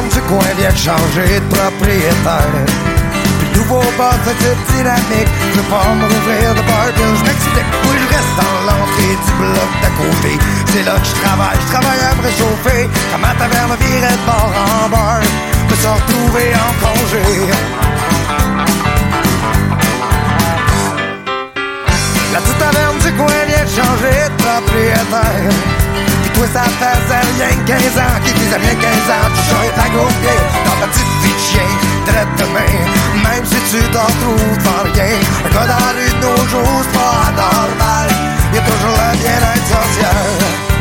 taverne du coin vient de changer de propriétaire. Puis le nouveau boss de cette dynamique veut pas me rouvrir de bar, je m'explique. Oui, je reste dans l'entrée du bloc d'à côté. C'est là que je travaille à me réchauffer. Quand ma taverne virait de bar en bar, me suis retrouvé en congé. La petite taverne du coin vient de changer de propriétaire. Puis toi ça faisait rien que 15 ans, qui disait rien que 15 ans, tu chantes ta grosse pied dans ta petite vie de chien, traite de main. Même si tu t'en trouves devant rien, un gars dans la rue de nos jours, c'est pas anormal. Y'a toujours le bien-être social.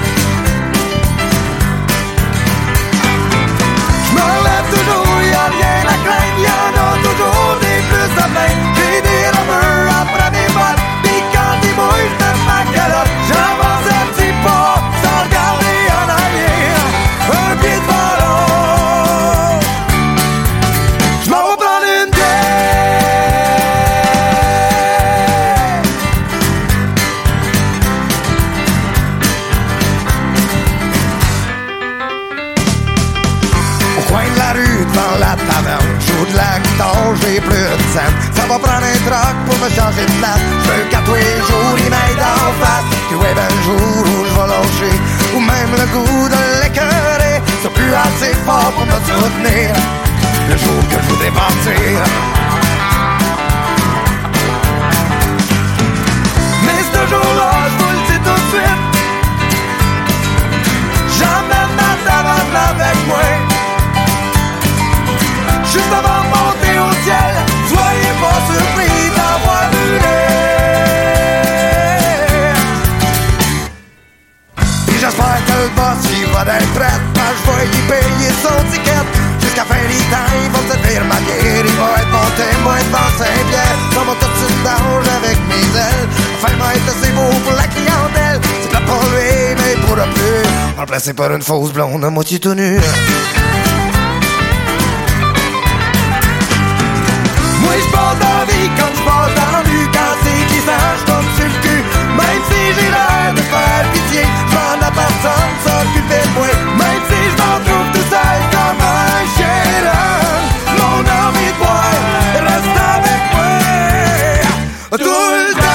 J'm'enlève toujours, y'a rien à craindre, y'en a toujours des plus à main. J'ai des rameurs après mes bottes, pis quand ils mouillent, j'mets ma calotte. J'avance un petit pas, sans regarder en arrière, un pied devant l'autre. J'm'en vais prendre une bière. Au coin de la rue, devant la taverne, joue de la guitare, j'ai plus de scène. Ça va prendre un troc pour me changer de place. J'veux qu'à tous les jours, il m'aide en face. Puis ouais, ben le jour où j'vais lâcher, ou même le goût de l'écœurer, c'est plus assez fort pour me soutenir le jour que je voudrais partir. Mais ce jour-là, j'vous le dis tout de suite, j'emmène ma taverne avec moi. Juste avant de monter au ciel, soyez pas surpris d'avoir vu l'air. Puis j'espère que le boss il va d'être prêt, quand je vais y payer son ticket. Jusqu'à fin du temps, il va se faire ma guerre, il va être mon témoin devant Saint-Pierre. Ça va tout se danger avec mes ailes, enfin va être assez beau pour la clientèle. C'est pas pour lui, mais pour le plus, remplacé par une fausse blonde à moitié tout nue. Moi j'passe dans la vie comme j'passe dans la rue. Quand c'est glissant, j'tombe sur le cul. Même si j'ai l'air de faire pitié, j'm'en a personne s'occuper de moi. Même si j'm'en trouve tout seul comme un chien là, mon envie de boire reste avec moi tout le temps.